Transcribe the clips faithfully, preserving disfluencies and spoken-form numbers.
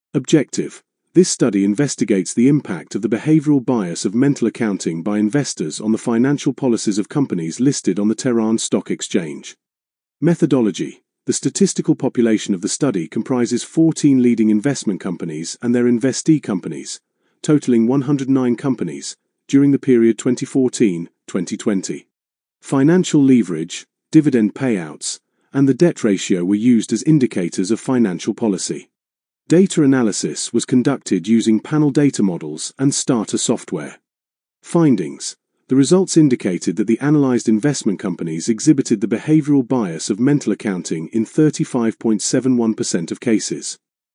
Objective: this study investigates the impact of the behavioral bias of mental accounting by investors on the financial policies of companies listed on the Tehran Stock Exchange. Methodology: the statistical population of the study comprises fourteen leading investment companies and their investee companies, totaling one hundred nine companies, during the period twenty fourteen to twenty twenty. Financial leverage, dividend payouts, and the debt ratio were used as indicators of financial policy. Data analysis was conducted using panel data models and starter software. Findings: the results indicated that the analyzed investment companies exhibited the behavioral bias of mental accounting in thirty-five point seven one percent of cases.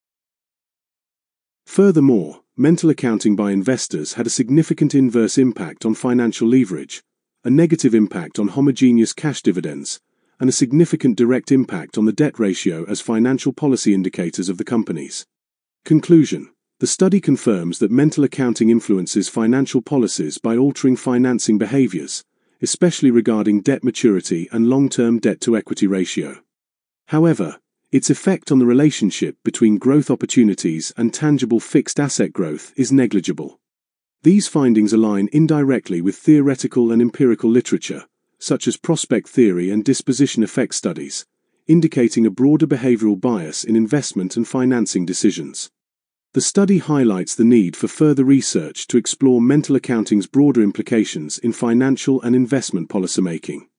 Furthermore, mental accounting by investors had a significant inverse impact on financial leverage, a negative impact on homogeneous cash dividends, and a significant direct impact on the debt ratio as financial policy indicators of the companies. Conclusion: the study confirms that mental accounting influences financial policies by altering financing behaviors, especially regarding debt maturity and long-term debt-to-equity ratio. However, its effect on the relationship between growth opportunities and tangible fixed asset growth is negligible. These findings align indirectly with theoretical and empirical literature, such as prospect theory and disposition effect studies, indicating a broader behavioral bias in investment and financing decisions. The study highlights the need for further research to explore mental accounting's broader implications in financial and investment policymaking.